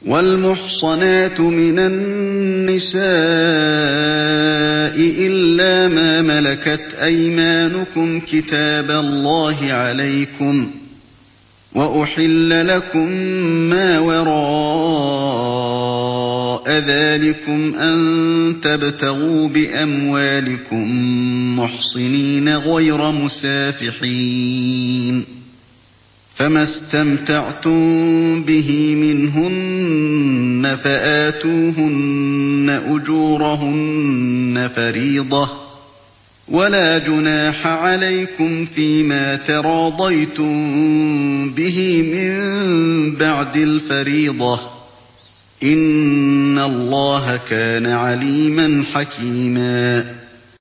وَالْمُحْصَنَاتُ مِنَ النِّسَاءِ إِلَّا مَا مَلَكَتْ أَيْمَانُكُمْ ۖ كِتَابَ اللَّهِ عَلَيْكُمْ ۚ وَأُحِلَّ لَكُم مَّا وَرَاءَ ذَٰلِكُمْ أَن تَبْتَغُوا بِأَمْوَالِكُم مُّحْصِنِينَ غَيْرَ مُسَافِحِينَ ۚ فَمَا اسْتَمْتَعْتُم بِهِ مِنْهُنَّ فَآتُوهُنَّ أُجُورَهُنَّ فَرِيضَةً ۚ وَلَا جُنَاحَ عَلَيْكُمْ فِيمَا تَرَاضَيْتُم بِهِ مِن بَعْدِ الْفَرِيضَةِ ۚ إِنَّ اللَّهَ كَانَ عَلِيمًا حَكِيمًا